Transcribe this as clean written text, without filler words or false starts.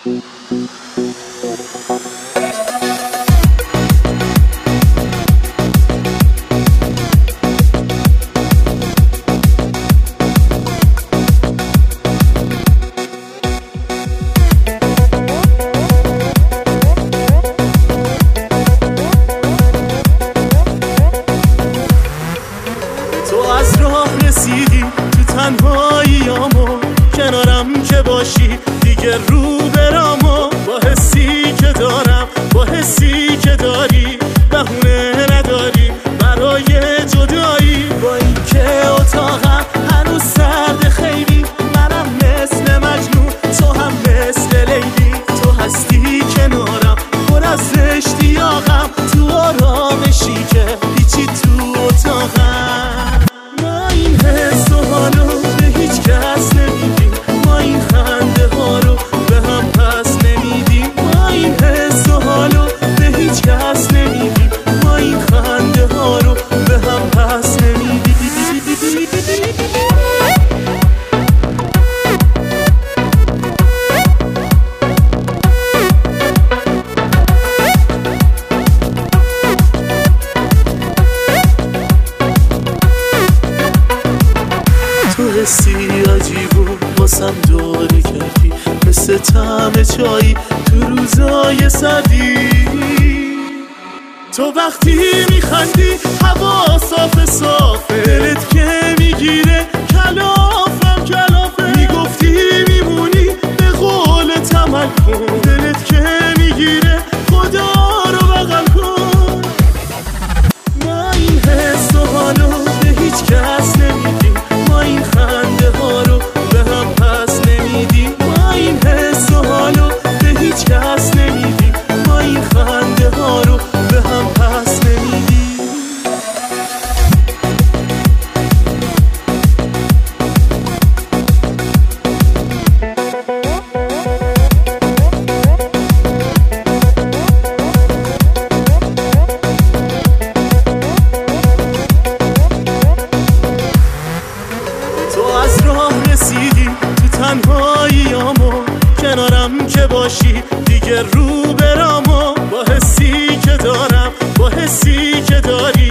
رسیدی تو تنهاییامو، کنارم که باشی دیگه رو برامو. با حسی که دارم، با حسی که داری، بهونه نداری برای جدایی. با این که اتاقم هنوز سرد خیلی، منم مثل مجنون، تو هم مثل لیلی. تو هستی کنارم پر از اشتیاقم، تو آرامشی که هیچی تو اتاقم. ما این حس و حالو به هیچ کس نمیدیم، ما این خنده ها رو به هم پس نمیدیم. ما این حس و حالو به هیچ کس نمیدیم، ما این خنده ها رو به هم پس نمیدیم. تو حسی عجیبو واسم دوره کردی، مثل طعم چایی تو روزای سردی. تو وقتی میخندی هوا صاف صافه، دلت که میگیره کلافم کلافه. میگفتی میمونی به قول تمل کن، دلت که میگیره خدا رو بغل کن. ما این حس و حالو به هیچ کس نمیدیم، ما این خنده ها رو به هم پس نمیدیم. ما این حس و حالو به هیچ کس نمیدیم، ما این خنده ها رو به هم پس نمیدیم. تو از راه رسیدی تو تنهاییامو، کنارم که باشی دیگه رو برامو. با حسی که دارم، با حسی که داری،